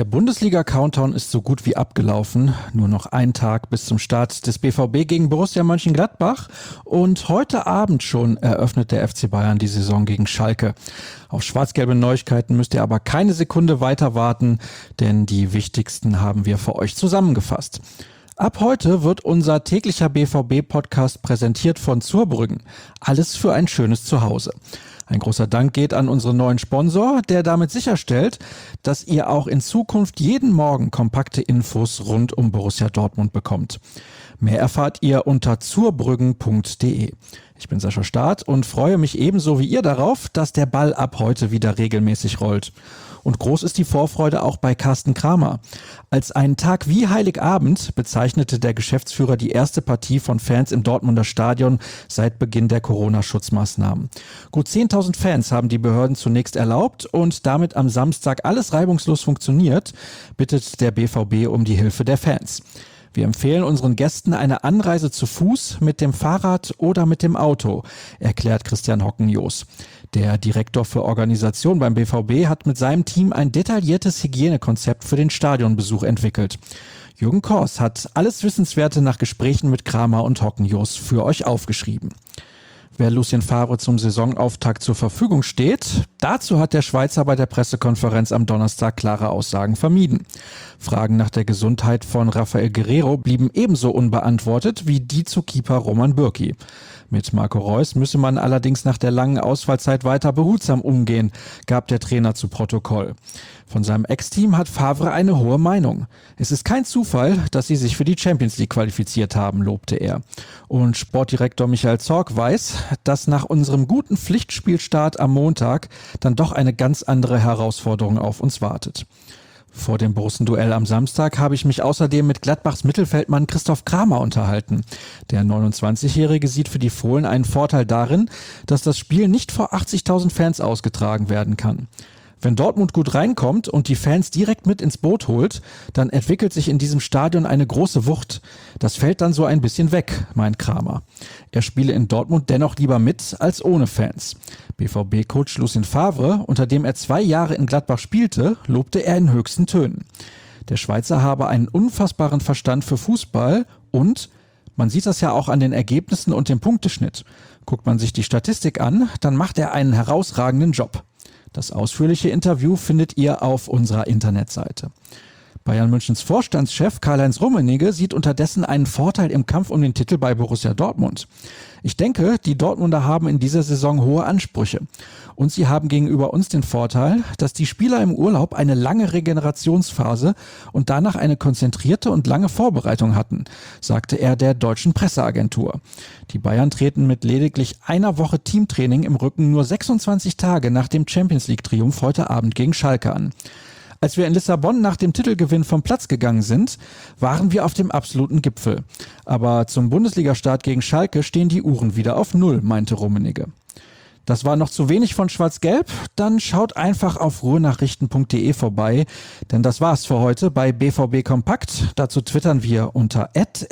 Der Bundesliga-Countdown ist so gut wie abgelaufen. Nur noch ein Tag bis zum Start des BVB gegen Borussia Mönchengladbach. Und heute Abend schon eröffnet der FC Bayern die Saison gegen Schalke. Auf schwarz-gelbe Neuigkeiten müsst ihr aber keine Sekunde weiter warten, denn die wichtigsten haben wir für euch zusammengefasst. Ab heute wird unser täglicher BVB-Podcast präsentiert von Zurbrüggen. Alles für ein schönes Zuhause. Ein großer Dank geht an unseren neuen Sponsor, der damit sicherstellt, dass ihr auch in Zukunft jeden Morgen kompakte Infos rund um Borussia Dortmund bekommt. Mehr erfahrt ihr unter zurbrüggen.de. Ich bin Sascha Staat und freue mich ebenso wie ihr darauf, dass der Ball ab heute wieder regelmäßig rollt. Und groß ist die Vorfreude auch bei Carsten Kramer. Als einen Tag wie Heiligabend bezeichnete der Geschäftsführer die erste Partie von Fans im Dortmunder Stadion seit Beginn der Corona-Schutzmaßnahmen. Gut 10.000 Fans haben die Behörden zunächst erlaubt und damit am Samstag alles reibungslos funktioniert, bittet der BVB um die Hilfe der Fans. Wir empfehlen unseren Gästen eine Anreise zu Fuß, mit dem Fahrrad oder mit dem Auto, erklärt Christian Hockenjoos. Der Direktor für Organisation beim BVB hat mit seinem Team ein detailliertes Hygienekonzept für den Stadionbesuch entwickelt. Jürgen Kors hat alles Wissenswerte nach Gesprächen mit Kramer und Hockenjoos für euch aufgeschrieben. Wer Lucien Favre zum Saisonauftakt zur Verfügung steht, dazu hat der Schweizer bei der Pressekonferenz am Donnerstag klare Aussagen vermieden. Fragen nach der Gesundheit von Rafael Guerreiro blieben ebenso unbeantwortet wie die zu Keeper Roman Bürki. Mit Marco Reus müsse man allerdings nach der langen Ausfallzeit weiter behutsam umgehen, gab der Trainer zu Protokoll. Von seinem Ex-Team hat Favre eine hohe Meinung. Es ist kein Zufall, dass sie sich für die Champions League qualifiziert haben, lobte er. Und Sportdirektor Michael Zorc weiß, dass nach unserem guten Pflichtspielstart am Montag dann doch eine ganz andere Herausforderung auf uns wartet. Vor dem Borussen-Duell am Samstag habe ich mich außerdem mit Gladbachs Mittelfeldmann Christoph Kramer unterhalten. Der 29-Jährige sieht für die Fohlen einen Vorteil darin, dass das Spiel nicht vor 80.000 Fans ausgetragen werden kann. Wenn Dortmund gut reinkommt und die Fans direkt mit ins Boot holt, dann entwickelt sich in diesem Stadion eine große Wucht. Das fällt dann so ein bisschen weg, meint Kramer. Er spiele in Dortmund dennoch lieber mit als ohne Fans. BVB-Coach Lucien Favre, unter dem er 2 Jahre in Gladbach spielte, lobte er in höchsten Tönen. Der Schweizer habe einen unfassbaren Verstand für Fußball und man sieht das ja auch an den Ergebnissen und dem Punkteschnitt. Guckt man sich die Statistik an, dann macht er einen herausragenden Job. Das ausführliche Interview findet ihr auf unserer Internetseite. Bayern Münchens Vorstandschef Karl-Heinz Rummenigge sieht unterdessen einen Vorteil im Kampf um den Titel bei Borussia Dortmund. Ich denke, die Dortmunder haben in dieser Saison hohe Ansprüche. Und sie haben gegenüber uns den Vorteil, dass die Spieler im Urlaub eine lange Regenerationsphase und danach eine konzentrierte und lange Vorbereitung hatten, sagte er der deutschen Presseagentur. Die Bayern treten mit lediglich einer Woche Teamtraining im Rücken nur 26 Tage nach dem Champions-League-Triumph heute Abend gegen Schalke an. Als wir in Lissabon nach dem Titelgewinn vom Platz gegangen sind, waren wir auf dem absoluten Gipfel. Aber zum Bundesliga-Start gegen Schalke stehen die Uhren wieder auf Null, meinte Rummenigge. Das war noch zu wenig von Schwarz-Gelb? Dann schaut einfach auf ruhenachrichten.de vorbei, denn das war's für heute bei BVB Kompakt. Dazu twittern wir unter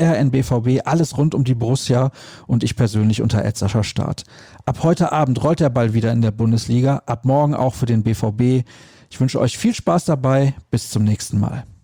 @rnbvb alles rund um die Borussia und ich persönlich unter @SaschaStaat. Ab heute Abend rollt der Ball wieder in der Bundesliga, ab morgen auch für den BVB. Ich wünsche euch viel Spaß dabei. Bis zum nächsten Mal.